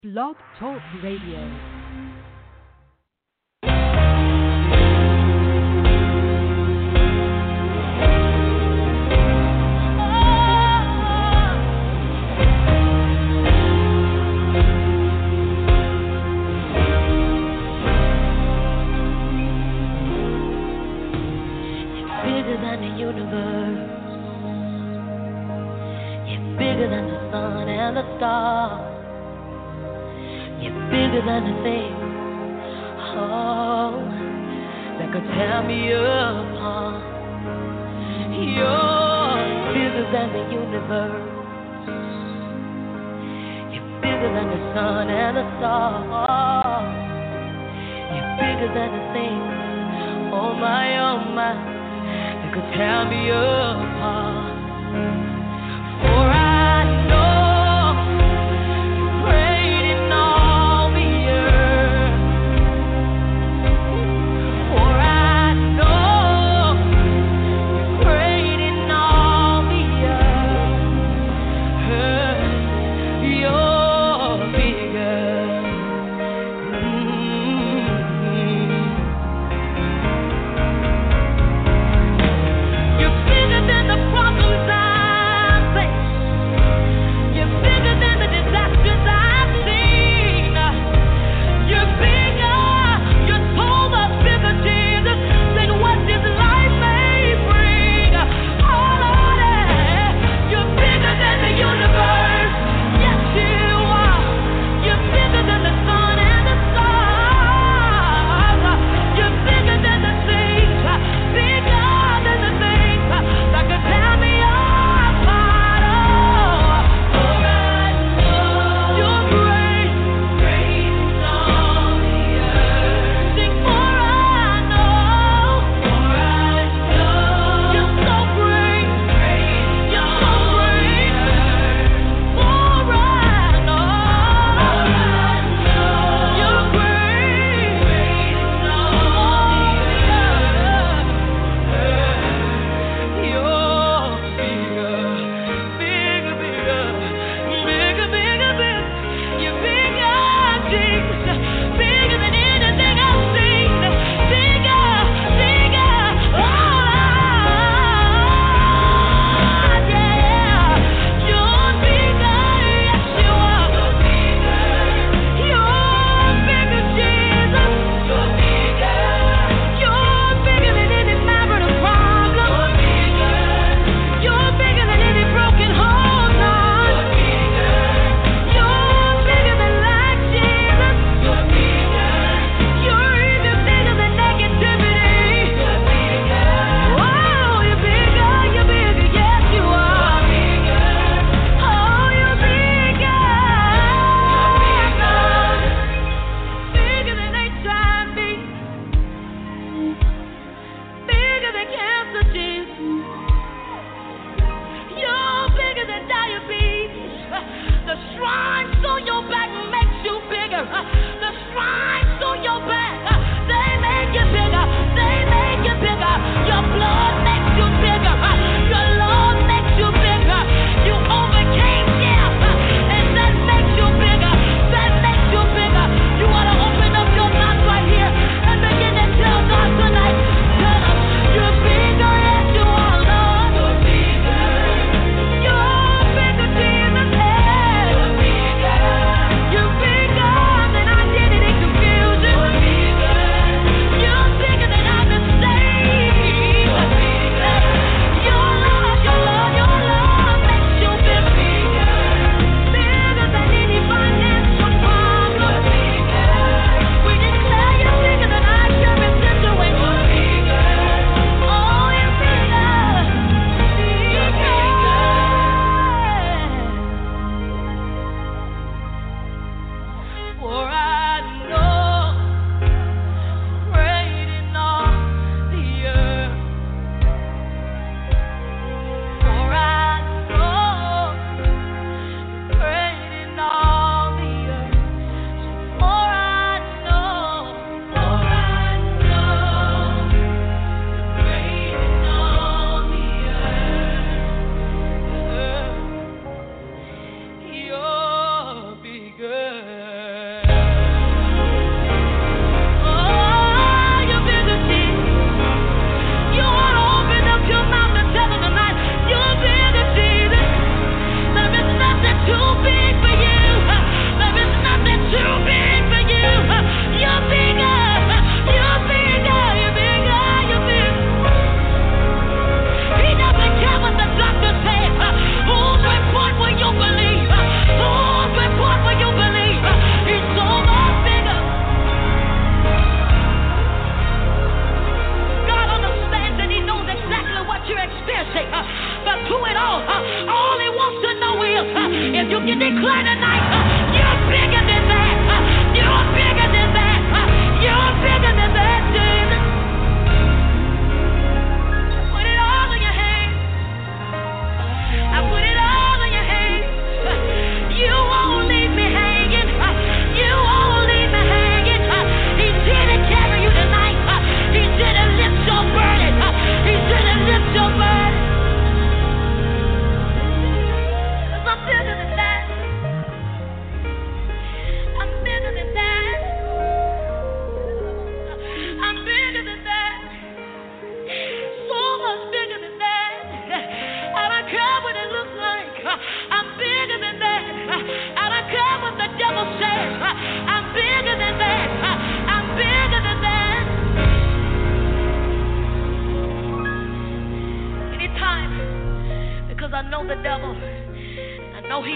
Blog Talk Radio. Bigger than the universe. You're bigger than the sun and the stars. You're bigger than the things, oh, that could tear me apart. You're bigger than the universe. You're bigger than the sun and the stars. You're bigger than the things, oh my, that could tear me apart. For I know you're great in all the earth. For I know you're great in all the earth. You're bigger. You're bigger than the problem.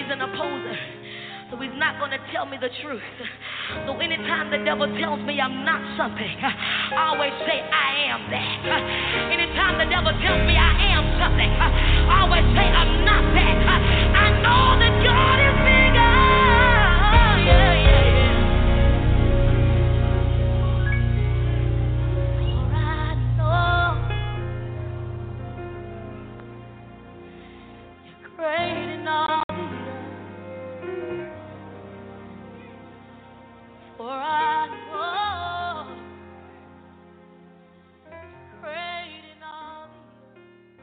he's an opposer, so he's not going to tell me the truth. So anytime the devil tells me I'm not something, I always say I am that. Anytime the devil tells me I am something, I always say I'm not that. I know that God is bigger. Yeah, yeah, yeah. For I know you're great in all the earth. For I know you're great in all the earth.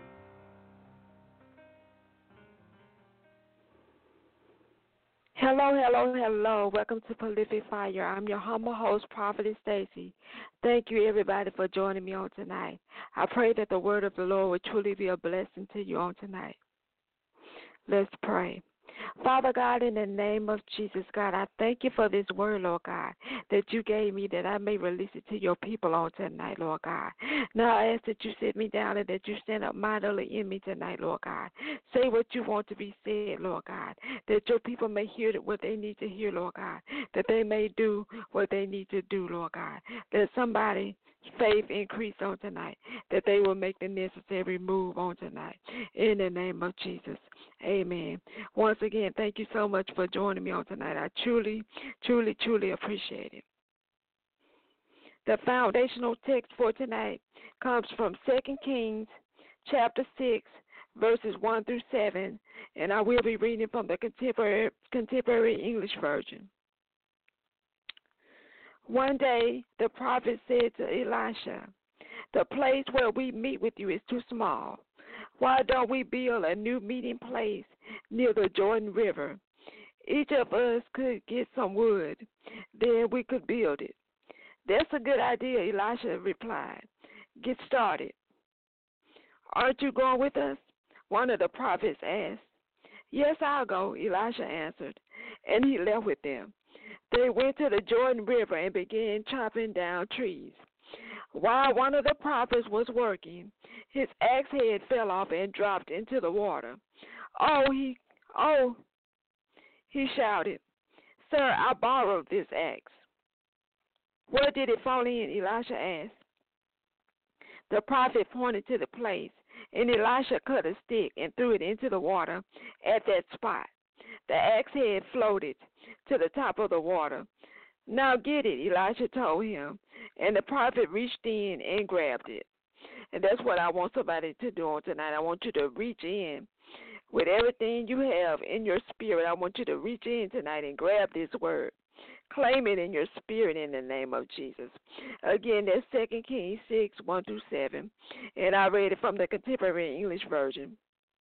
Hello, hello, hello. Welcome to Prolific Fire. I'm your humble host, Prophetess Stacy. Thank you, everybody, for joining me on tonight. I pray that the word of the Lord will truly be a blessing to you on tonight. Let's pray. Father God, in the name of Jesus, God, I thank you for this word, Lord God, that you gave me that I may release it to your people on tonight, Lord God. Now I ask that you sit me down and that you stand up mightily in me tonight, Lord God. Say what you want to be said, Lord God, that your people may hear what they need to hear, Lord God, that they may do what they need to do, Lord God, that somebody faith increase on tonight, that they will make the necessary move on tonight. In the name of Jesus, amen. Once again, thank you so much for joining me on tonight. I truly, truly, truly appreciate it. The foundational text for tonight comes from 2 Kings chapter 6, verses 1 through 7, and I will be reading from the contemporary English version. One day, the prophet said to Elisha, "The place where we meet with you is too small. Why don't we build a new meeting place near the Jordan River? Each of us could get some wood, then we could build it." "That's a good idea," Elisha replied. "Get started." "Aren't you going with us?" one of the prophets asked. "Yes, I'll go," Elisha answered, and he left with them. They went to the Jordan River and began chopping down trees. While one of the prophets was working, his axe head fell off and dropped into the water. He shouted, "Sir, I borrowed this axe." "Where did it fall in?" Elisha asked. The prophet pointed to the place, and Elisha cut a stick and threw it into the water at that spot. The axe head floated to the top of the water. "Now get it," Elisha told him, and the prophet reached in and grabbed it. And that's what I want somebody to do on tonight. I want you to reach in with everything you have in your spirit. I want you to reach in tonight and grab this word. Claim it in your spirit in the name of Jesus. Again, that's 2 Kings 6, 1 through 7, and I read it from the contemporary English version.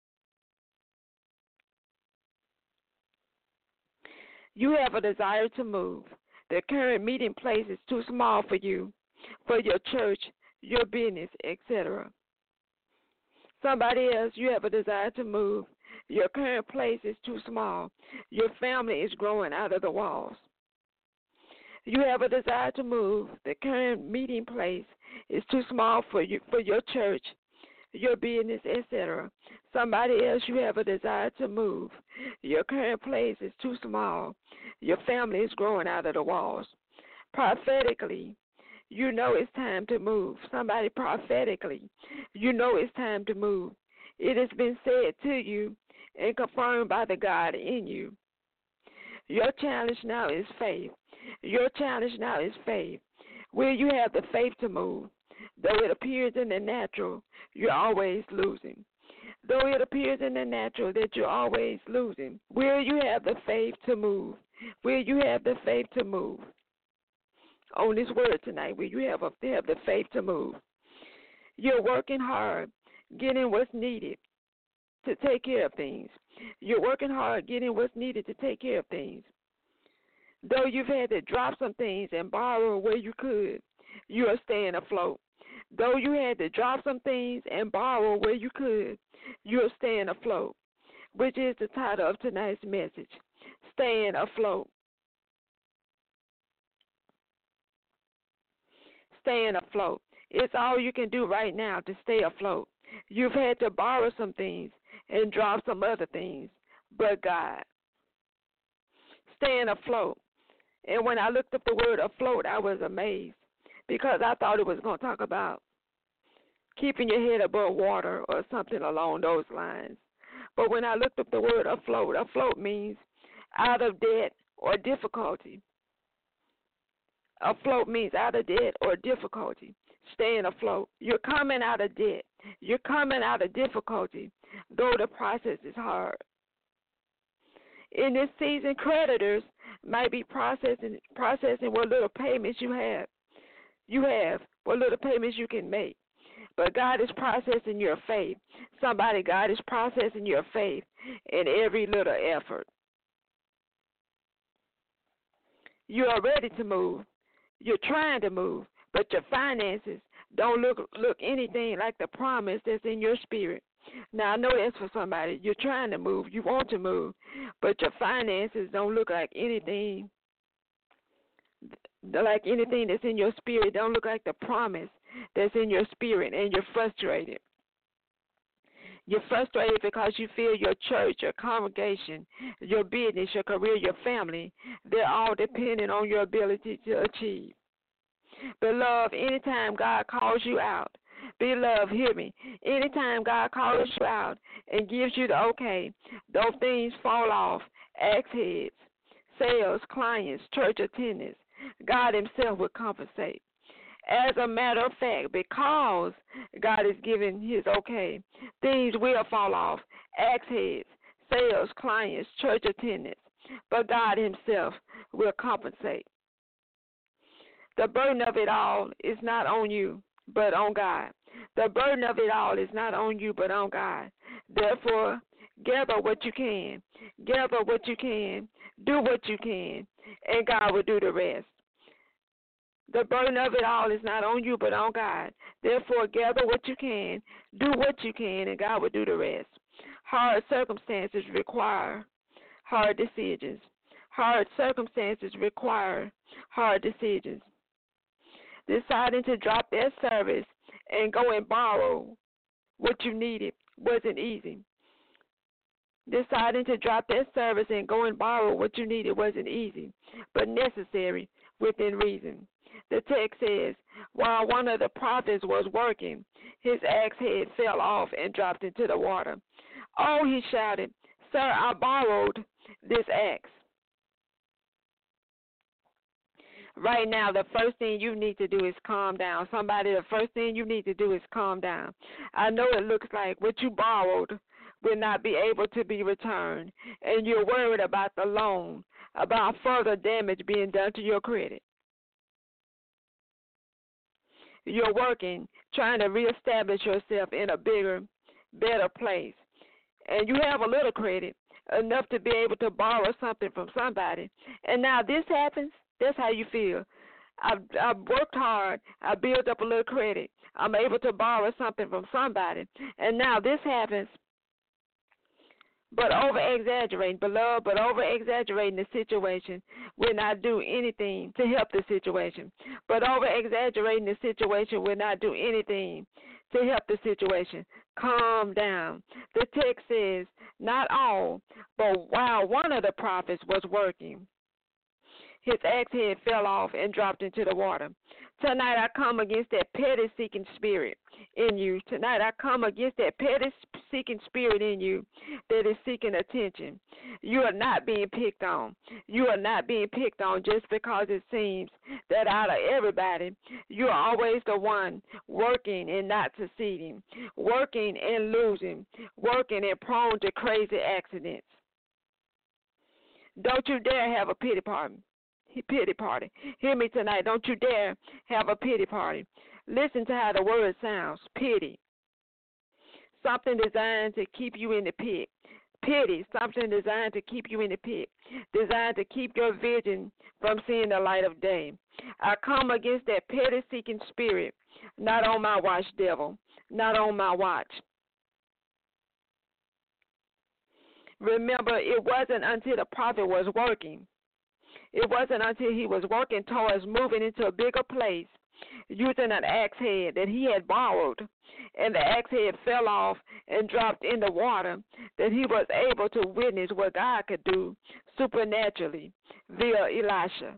You have a desire to move. The current meeting place is too small for you, for your church, your business, etc. Somebody else, you have a desire to move. Your current place is too small. Your family is growing out of the walls. You have a desire to move. The current meeting place is too small for you, for your church, your business, etc. Somebody else, you have a desire to move. Your current place is too small. Your family is growing out of the walls. Prophetically, you know it's time to move. Somebody prophetically, you know it's time to move. It has been said to you and confirmed by the God in you. Your challenge now is faith. Your challenge now is faith. Will you have the faith to move? Though it appears in the natural, you're always losing. Though it appears in the natural that you're always losing, will you have the faith to move? Will you have the faith to move? On this word tonight, will you have the faith to move? You're working hard, getting what's needed to take care of things. You're working hard, getting what's needed to take care of things. Though you've had to drop some things and borrow where you could, you are staying afloat. Though you had to drop some things and borrow where you could, you are staying afloat, which is the title of tonight's message, Staying Afloat. Staying afloat. It's all you can do right now to stay afloat. You've had to borrow some things and drop some other things, but God. staying afloat. And when I looked up the word afloat, I was amazed because I thought it was going to talk about keeping your head above water or something along those lines. But when I looked up the word afloat means out of debt or difficulty. Afloat means out of debt or difficulty, staying afloat. You're coming out of debt. You're coming out of difficulty, though the process is hard. In this season, creditors might be processing what little payments you have. What little payments you can make. But God is processing your faith. God is processing your faith in every little effort. You are ready to move. You're trying to move, but your finances don't look anything like the promise that's in your spirit. Now, I know that's for somebody. You're trying to move. You want to move, but your finances don't look like anything that's in your spirit. Don't look like the promise that's in your spirit, and you're frustrated. You're frustrated because you feel your church, your congregation, your business, your career, your family, they're all dependent on your ability to achieve. Beloved, anytime God calls you out, beloved, hear me, anytime God calls you out and gives you the okay, those things fall off, axe heads, sales, clients, church attendance, God himself will compensate. As a matter of fact, because God is giving his okay, things will fall off, axe heads, sales, clients, church attendance, but God himself will compensate. The burden of it all is not on you, but on God. The burden of it all is not on you, but on God. Therefore, gather what you can. Gather what you can. Do what you can, and God will do the rest. The burden of it all is not on you, but on God. Therefore, gather what you can, do what you can, and God will do the rest. Hard circumstances require hard decisions. Hard circumstances require hard decisions. Deciding to drop that service and go and borrow what you needed wasn't easy. Deciding to drop that service and go and borrow what you needed wasn't easy, but necessary within reason. The text says, while one of the prophets was working, his axe head fell off and dropped into the water. Oh, he shouted, "Sir, I borrowed this axe." Right now, the first thing you need to do is calm down. Somebody, the first thing you need to do is calm down. I know it looks like what you borrowed will not be able to be returned, and you're worried about the loan, about further damage being done to your credit. You're working, trying to reestablish yourself in a bigger, better place, and you have a little credit, enough to be able to borrow something from somebody, and now this happens. That's how you feel. I've worked hard. I built up a little credit. I'm able to borrow something from somebody. And now this happens. But over-exaggerating, beloved, the situation will not do anything to help the situation. But over-exaggerating the situation will not do anything to help the situation. Calm down. The text says, not all, but while one of the prophets was working, his axe head fell off and dropped into the water. Tonight I come against that petty seeking spirit in you. Tonight I come against that petty seeking spirit in you that is seeking attention. You are not being picked on. You are not being picked on just because it seems that out of everybody, you are always the one working and not succeeding, working and losing, working and prone to crazy accidents. Don't you dare have a pity party. Hear me tonight. Don't you dare have a pity party. Listen to how the word sounds. Pity. Something designed to keep you in the pit. Pity. Something designed to keep you in the pit. Designed to keep your vision from seeing the light of day. I come against that petty seeking spirit. Not on my watch, devil. Not on my watch. Remember, it wasn't until the prophet was working. It wasn't until he was working towards moving into a bigger place. using an axe head that he had borrowed, and the axe head fell off and dropped in the water, that he was able to witness what God could do supernaturally via Elisha.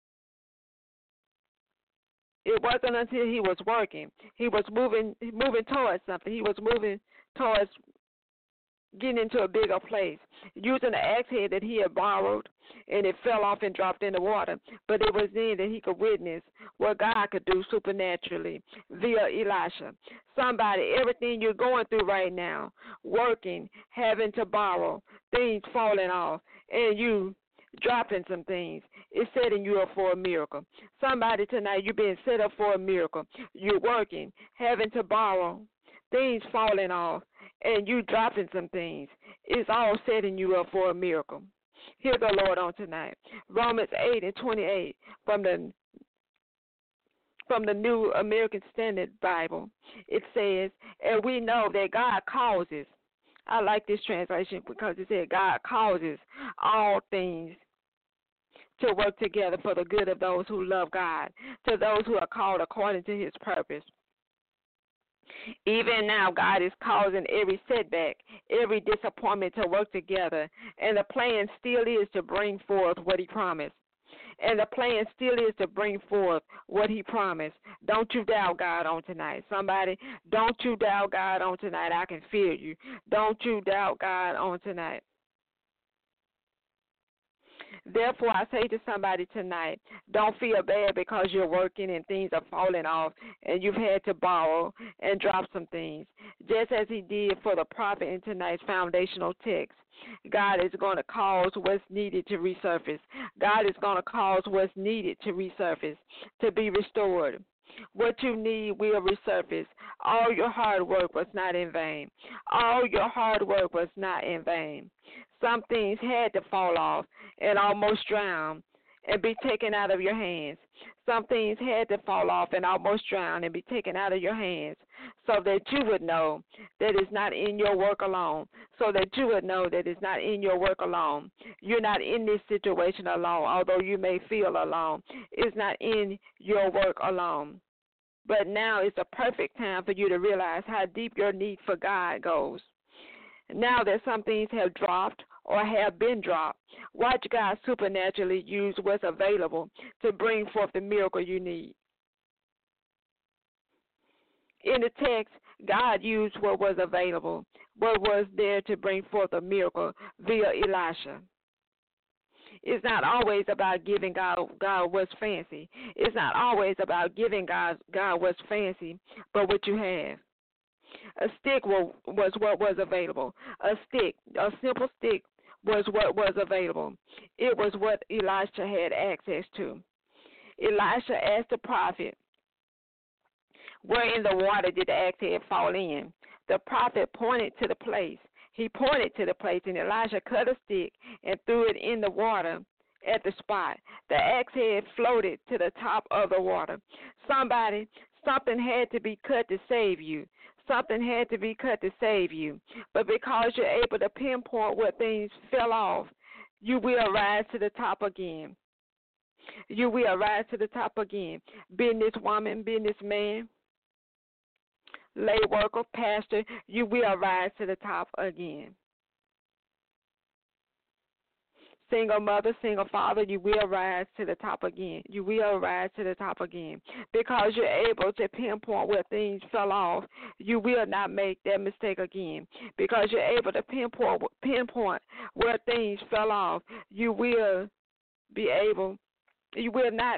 It wasn't until he was working. He was moving towards something. He was moving towards getting into a bigger place, using the axe head that he had borrowed, and it fell off and dropped in the water. But it was then that he could witness what God could do supernaturally via Elisha. Somebody, everything you're going through right now, working, having to borrow, things falling off, and you dropping some things, is setting you up for a miracle. Somebody tonight, you're being set up for a miracle. You're working, having to borrow, things falling off, and you dropping some things. It's all setting you up for a miracle. Hear the Lord on tonight. Romans 8:28 from the New American Standard Bible. It says, and we know that God causes. I like this translation because it said God causes all things to work together for the good of those who love God, to those who are called according to his purpose. Even now, God is causing every setback, every disappointment to work together, and the plan still is to bring forth what he promised. And the plan still is to bring forth what he promised. Don't you doubt God on tonight. Somebody, don't you doubt God on tonight. I can feel you. Don't you doubt God on tonight. Therefore, I say to somebody tonight, don't feel bad because you're working and things are falling off and you've had to borrow and drop some things. Just as he did for the prophet in tonight's foundational text, God is going to cause what's needed to resurface. God is going to cause what's needed to resurface, to be restored. What you need will resurface. All your hard work was not in vain. All your hard work was not in vain. Some things had to fall off and almost drown and be taken out of your hands. Some things had to fall off and almost drown and be taken out of your hands so that you would know that it's not in your work alone, so that you would know that it's not in your work alone. You're not in this situation alone, although you may feel alone. It's not in your work alone. But now is a perfect time for you to realize how deep your need for God goes. Now that some things have dropped or have been dropped, watch God supernaturally use what's available to bring forth the miracle you need. In the text, God used what was available, what was there to bring forth a miracle via Elisha. It's not always about giving God what's fancy. It's not always about giving God what's fancy, but what you have. A stick was what was available. A simple stick, was what was available. It was what Elisha had access to. Elisha asked the prophet, where in the water did the axe head fall in? The prophet pointed to the place. He pointed to the place, and Elisha cut a stick and threw it in the water at the spot. The axe head floated to the top of the water. Something had to be cut to save you. Something had to be cut to save you. But because you're able to pinpoint where things fell off, you will rise to the top again. You will rise to the top again. Businesswoman, businessman, lay worker, pastor, you will rise to the top again. Single mother, single father, you will rise to the top again. You will rise to the top again. Because you're able to pinpoint where things fell off, you will not make that mistake again. Because you're able to pinpoint where things fell off, you will not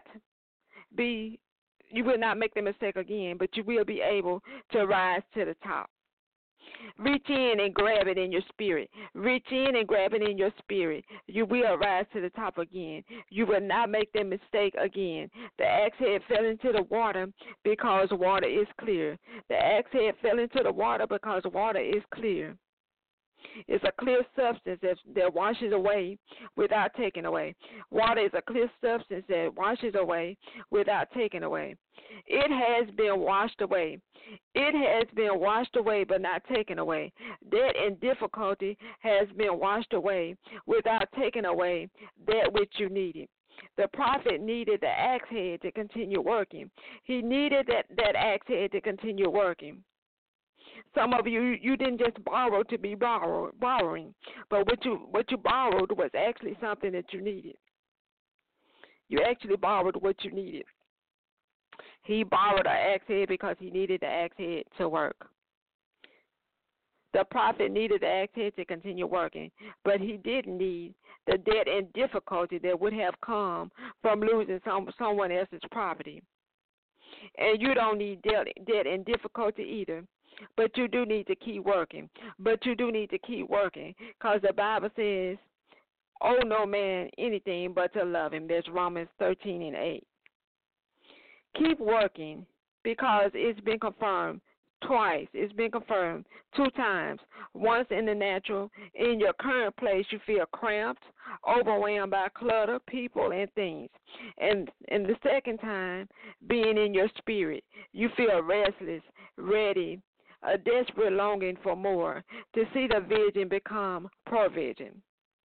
make the mistake again, but you will be able to rise to the top. Reach in and grab it in your spirit. Reach in and grab it in your spirit. You will rise to the top again. You will not make that mistake again. The axe head fell into the water because water is clear. The axe head fell into the water because water is clear. It's a clear substance that washes away without taking away. Water is a clear substance that washes away without taking away. It has been washed away. It has been washed away but not taken away. Debt and difficulty has been washed away without taking away that which you needed. The prophet needed the axe head to continue working. He needed that axe head to continue working. Some of you didn't just borrow to be borrowing, but what you borrowed was actually something that you needed. You actually borrowed what you needed. He borrowed an axe head because he needed the axe head to work. The prophet needed the axe head to continue working, but he didn't need the debt and difficulty that would have come from losing someone else's property. And you don't need debt and difficulty either, but you do need to keep working. But you do need to keep working because the Bible says, owe no man anything but to love him. There's Romans 13:8. Keep working because it's been confirmed twice. It's been confirmed 2 times. Once in the natural, in your current place, you feel cramped, overwhelmed by clutter, people, and things. And the second time, being in your spirit, you feel restless, ready, a desperate longing for more, to see the vision become provision.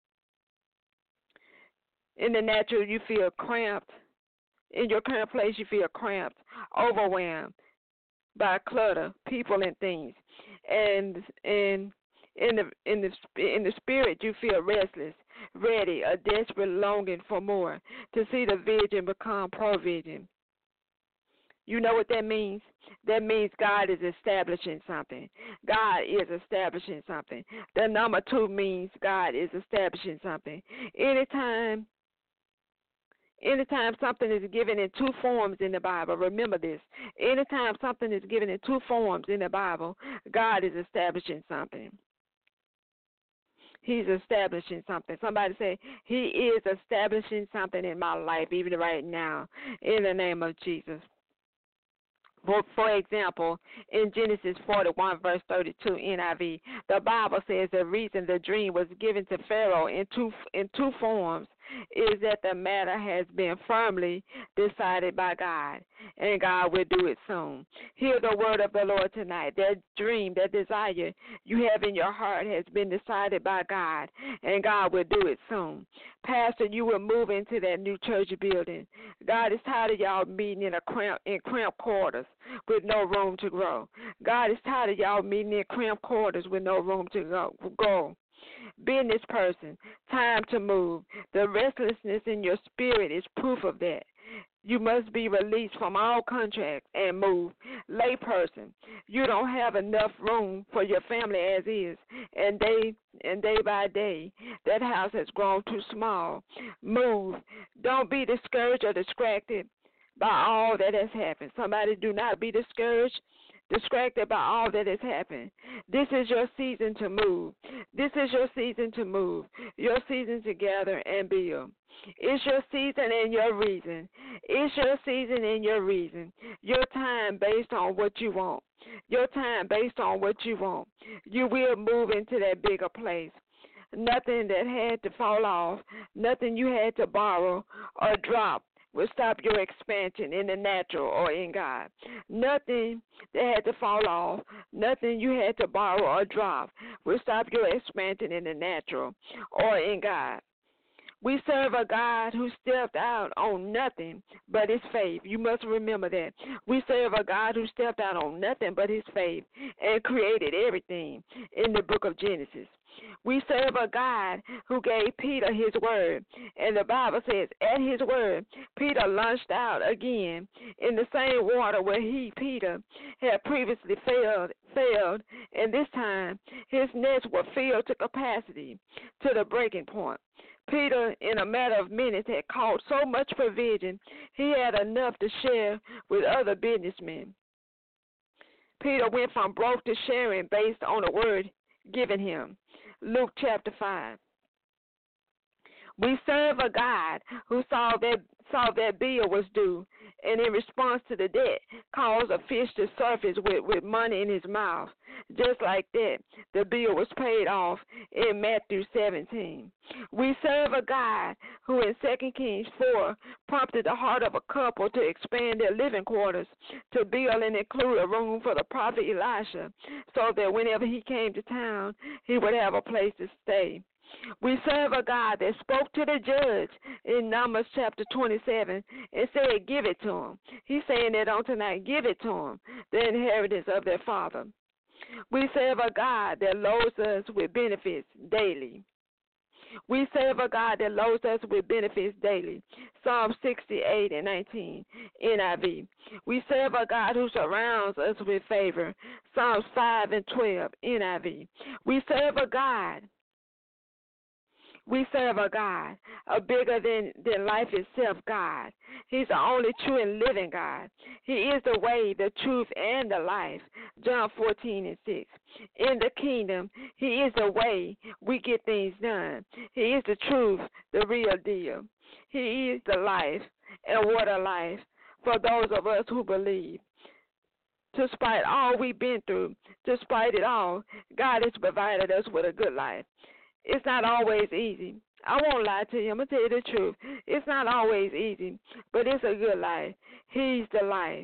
In the natural, you feel cramped. In your current place, you feel cramped, overwhelmed by clutter, people, and things. And in the spirit, you feel restless, ready, a desperate longing for more, to see the vision become provision. You know what that means? That means God is establishing something. God is establishing something. The number 2 means God is establishing something. Anytime something is given in 2 forms in the Bible, remember this. Anytime something is given in 2 forms in the Bible, God is establishing something. He's establishing something. Somebody say, He is establishing something in my life, even right now, in the name of Jesus. For example, in Genesis 41, verse 32, NIV, the Bible says the reason the dream was given to Pharaoh in two forms is that the matter has been firmly decided by God, and God will do it soon. Hear the word of the Lord tonight. That dream, that desire you have in your heart has been decided by God, and God will do it soon. Pastor, you will move into that new church building. God is tired of y'all meeting in cramped quarters with no room to grow. God is tired of y'all meeting in cramped quarters with no room to go. Business person, time to move. The restlessness in your spirit is proof of that. You must be released from all contracts and move. Lay person, you don't have enough room for your family as is, and day by day, that house has grown too small. Move. Don't be discouraged or distracted by all that has happened. Somebody, do not be discouraged, distracted by all that has happened. This is your season to move. This is your season to move. Your season to gather and build. It's your season and your reason. It's your season and your reason. Your time based on what you want. Your time based on what you want. You will move into that bigger place. Nothing that had to fall off, nothing you had to borrow or drop will stop your expansion in the natural or in God. Nothing that had to fall off, nothing you had to borrow or drop will stop your expansion in the natural or in God. We serve a God who stepped out on nothing but his faith. You must remember that. We serve a God who stepped out on nothing but his faith and created everything in the book of Genesis. We serve a God who gave Peter his word. And the Bible says, at his word, Peter launched out again in the same water where Peter, had previously failed, and this time his nets were filled to capacity, to the breaking point. Peter, in a matter of minutes, had caught so much provision, he had enough to share with other businessmen. Peter went from broke to sharing based on the word given him. Luke chapter 5. We serve a God who saw that bill was due, and in response to the debt, caused a fish to surface with money in his mouth. Just like that, the bill was paid off in Matthew 17. We serve a God who in 2 Kings 4 prompted the heart of a couple to expand their living quarters to build and include a room for the prophet Elisha so that whenever he came to town, he would have a place to stay. We serve a God that spoke to the judge in Numbers chapter 27 and said, give it to him. He's saying that on tonight, give it to him, the inheritance of their father. We serve a God that loads us with benefits daily. We serve a God that loads us with benefits daily. Psalm 68 and 19, NIV. We serve a God who surrounds us with favor. Psalms 5 and 12, NIV. We serve a God. We serve a God, a bigger than life itself God. He's the only true and living God. He is the way, the truth, and the life. John 14 and 6. In the kingdom, He is the way we get things done. He is the truth, the real deal. He is the life, and what a life for those of us who believe. Despite all we've been through, despite it all, God has provided us with a good life. It's not always easy. I won't lie to you. I'm going to tell you the truth. It's not always easy, but it's a good life. He's the life.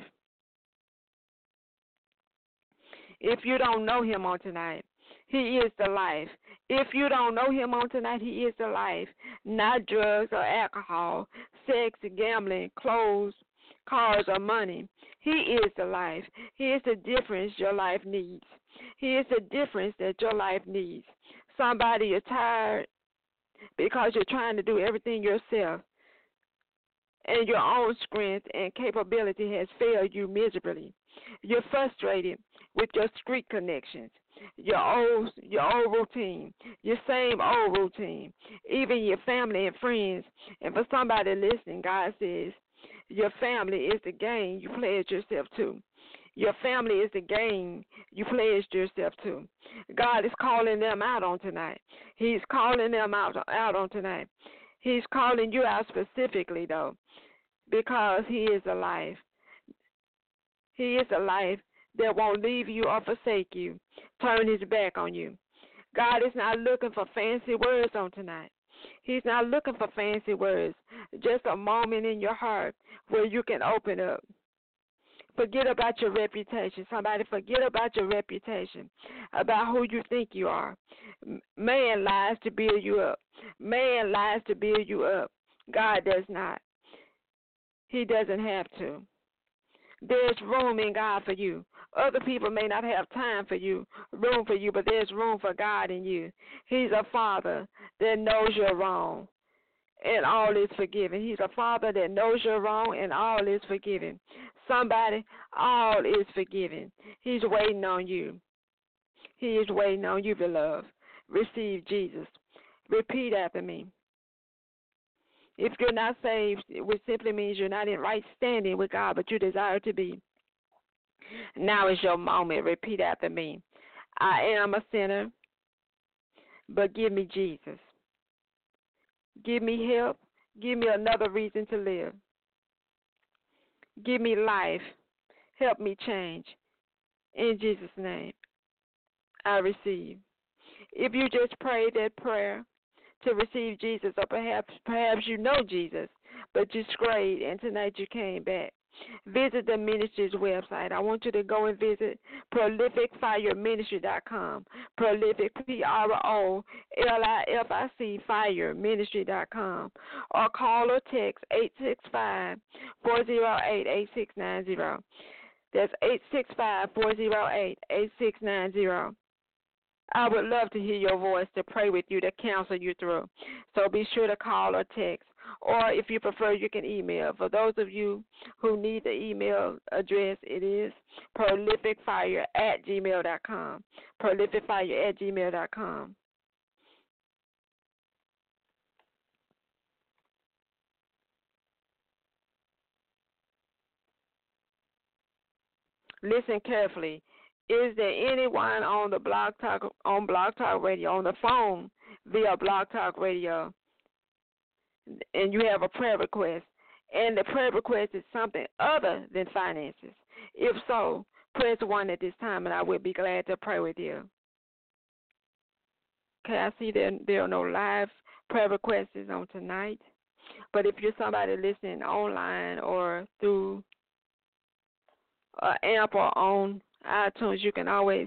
If you don't know Him on tonight, He is the life. If you don't know Him on tonight, He is the life. Not drugs or alcohol, sex, gambling, clothes, cars, or money. He is the life. He is the difference your life needs. He is the difference that your life needs. Somebody, you're tired because you're trying to do everything yourself, and your own strength and capability has failed you miserably. You're frustrated with your street connections, your old routine, your same old routine, even your family and friends. And for somebody listening, God says, your family is the game you pledge yourself to. Your family is the game you pledged yourself to. God is calling them out on tonight. He's calling them out on tonight. He's calling you out specifically, though, because He is a life. He is a life that won't leave you or forsake you, turn His back on you. God is not looking for fancy words on tonight. He's not looking for fancy words, just a moment in your heart where you can open up. Forget about your reputation. Somebody, forget about your reputation, about who you think you are. Man lies to build you up. Man lies to build you up. God does not. He doesn't have to. There's room in God for you. Other people may not have room for you, but there's room for God in you. He's a Father that knows you're wrong, and all is forgiven. He's a Father that knows you're wrong, and all is forgiven. Somebody, all is forgiven. He's waiting on you. He is waiting on you, beloved. Receive Jesus. Repeat after me. If you're not saved, which simply means you're not in right standing with God, but you desire to be, now is your moment. Repeat after me. I am a sinner, but give me Jesus. Give me help. Give me another reason to live. Give me life. Help me change. In Jesus' name, I receive. If you just prayed that prayer to receive Jesus, or perhaps you know Jesus, but you strayed and tonight you came back, visit the ministry's website. I want you to go and visit prolificfireministry.com. Prolific, PROLIFIC, fireministry.com. Or call or text 865-408-8690. That's 865-408-8690. I would love to hear your voice, to pray with you, to counsel you through. So be sure to call or text. Or if you prefer, you can email. For those of you who need the email address, it is prolificfire@gmail.com. Prolificfire@gmail.com. Listen carefully. Is there anyone on the Blog Talk Radio, on the phone via Blog Talk Radio, and you have a prayer request, and the prayer request is something other than finances? If so, press 1 at this time, and I will be glad to pray with you. Okay, I see there are no live prayer requests on tonight, but if you're somebody listening online or through an app or on iTunes, you can always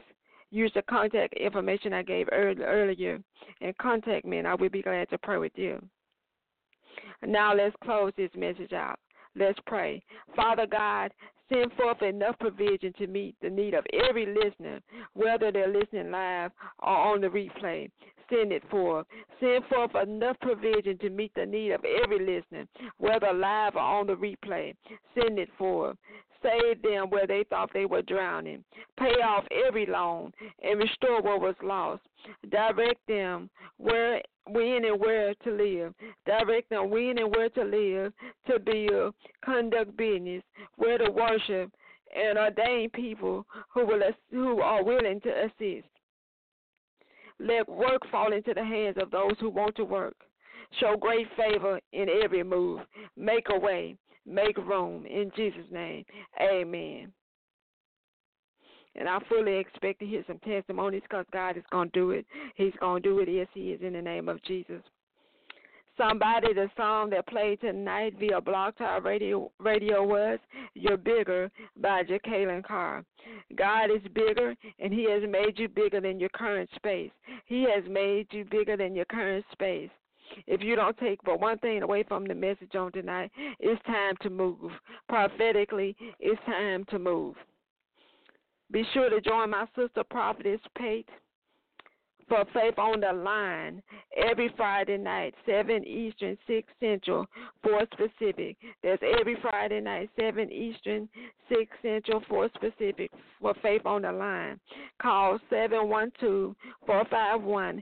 use the contact information I gave earlier and contact me, and I will be glad to pray with you. Now let's close this message out. Let's pray. Father God, send forth enough provision to meet the need of every listener, whether they're listening live or on the replay. Send it forth. Send forth enough provision to meet the need of every listener, whether live or on the replay. Send it forth. Save them where they thought they were drowning. Pay off every loan and restore what was lost. Direct them when and where to live. Direct them when and where to live, to build, conduct business, where to worship, and ordain people who are willing to assist. Let work fall into the hands of those who want to work. Show great favor in every move. Make a way. Make room. In Jesus' name, amen. And I fully expect to hear some testimonies because God is going to do it. He's going to do it. Yes, He is, in the name of Jesus. Somebody, the song that played tonight via Blog Talk Radio was You're Bigger by Jacqueline Carr. God is bigger, and He has made you bigger than your current space. He has made you bigger than your current space. If you don't take but one thing away from the message on tonight, it's time to move. Prophetically, it's time to move. Be sure to join my sister Prophetess Pate for Faith on the Line every Friday night, 7 Eastern, 6 Central, 4 Pacific. That's every Friday night, 7 Eastern, 6 Central, 4 Pacific for Faith on the Line. Call 712-451-0011.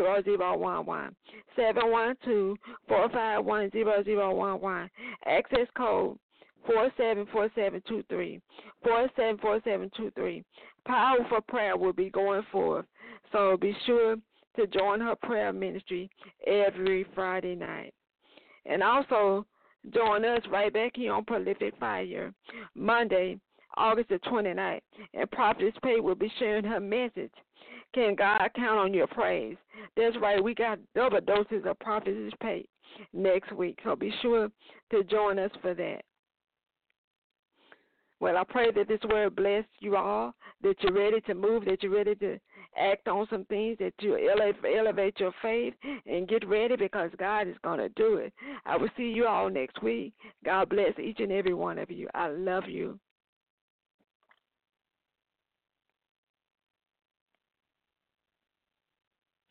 712-451-0011. Access code 474723. 474723. Powerful prayer will be going forth. So be sure to join her prayer ministry every Friday night. And also join us right back here on Prolific Fire Monday, August the 29th. And Prophetess Pate will be sharing her message. Can God count on your praise? That's right. We got double doses of Prophetess Pate next week. So be sure to join us for that. Well, I pray that this word bless you all, that you're ready to move, that you're ready to act on some things, that you elevate your faith and get ready because God is going to do it. I will see you all next week. God bless each and every one of you. I love you.